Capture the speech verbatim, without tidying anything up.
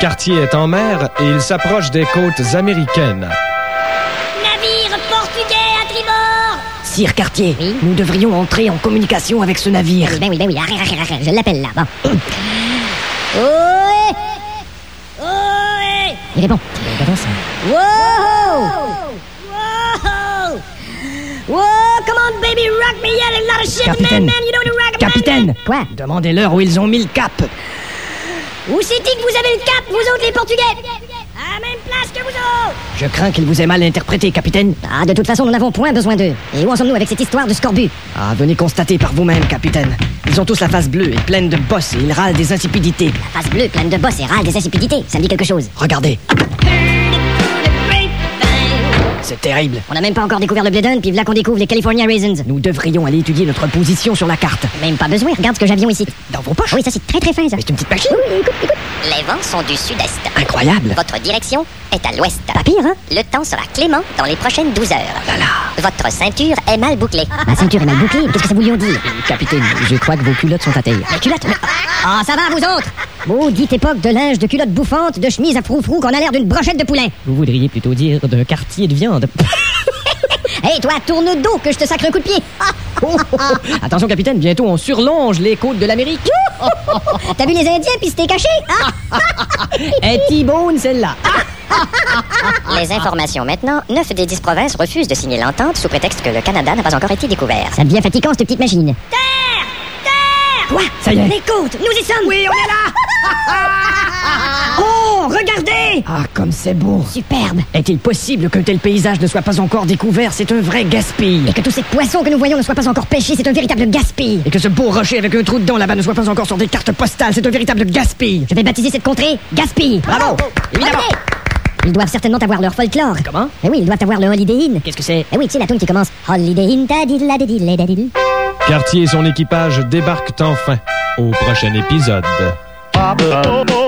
Cartier est en mer et il s'approche des côtes américaines. Navire portugais à tribord! Sire Cartier, oui? Nous devrions entrer en communication avec ce navire. Ben oui, ben oui, arrête, arrête, arrête, je l'appelle là, bon. Ohé! Ohé! Il répond. Wow! Wow! Wow! Come on, baby, rock me, yeah, a lot of shit, Capitaine. man, man, you know the rock, Capitaine. man. Quoi? Demandez-leur où ils ont mis le cap. Où c'est-il que vous avez le cap, vous autres les Portugais? À la même place que vous autres! Je crains qu'ils vous aient mal interprété, capitaine. Ah, de toute façon, nous n'avons point besoin d'eux. Et où en sommes-nous avec cette histoire de scorbut? Ah, venez constater par vous-même, capitaine. Ils ont tous la face bleue et pleine de bosses et ils râlent des insipidités. La face bleue, pleine de bosses et râle des insipidités. Ça me dit quelque chose. Regardez. C'est terrible. On n'a même pas encore découvert le Bledon, puis voilà qu'on découvre les California Raisins. Nous devrions aller étudier notre position sur la carte. Même pas besoin, regarde ce que j'avions ici. Dans vos poches? Oui, ça c'est très très fin ça. Mais c'est une petite machine. Oui, écoute, écoute. Les vents sont du sud-est. Incroyable. Votre direction est à l'ouest. Pas pire, hein? Le temps sera clément dans les prochaines douze heures. Là là. Votre ceinture est mal bouclée. Ma ceinture est mal bouclée, qu'est-ce que ça voulions dire? Capitaine, je crois que vos culottes sont à terre. La culotte? Mais... Ah, ça va vous autres? Maudite époque de linge, de culotte bouffante, de chemise à froufrou qu'on a l'air d'une brochette de poulet. Vous voudriez plutôt dire d'un quartier de viande. Hé, hey, toi, tourne le dos que je te sacre un coup de pied. Oh, oh, oh. Attention, capitaine, bientôt on surlonge les côtes de l'Amérique. T'as vu les Indiens puis c'était caché? Un T-bone, celle-là. Les informations maintenant. Neuf des dix provinces refusent de signer l'entente sous prétexte que le Canada n'a pas encore été découvert. Ça devient fatigant, cette petite machine. Terre! Terre! Quoi? Ça y est. Les côtes, nous y sommes! Oui, on est là. Oh, regardez! Ah, comme c'est beau. Superbe! Est-il possible qu'un tel paysage ne soit pas encore découvert? C'est un vrai gaspille. Et que tous ces poissons que nous voyons ne soient pas encore pêchés, c'est un véritable gaspille! Et que ce beau rocher avec un trou dedans là-bas ne soit pas encore sur des cartes postales, c'est un véritable gaspille. Je vais baptiser cette contrée Gaspille! Bravo! Évidemment. Ils doivent certainement avoir leur folklore. Comment? Eh oui, ils doivent avoir le Holiday Inn. Qu'est-ce que c'est? Eh oui, tu sais, la tune qui commence Holiday Inn, tadidladididladidil. Cartier et son équipage débarquent enfin au prochain épisode.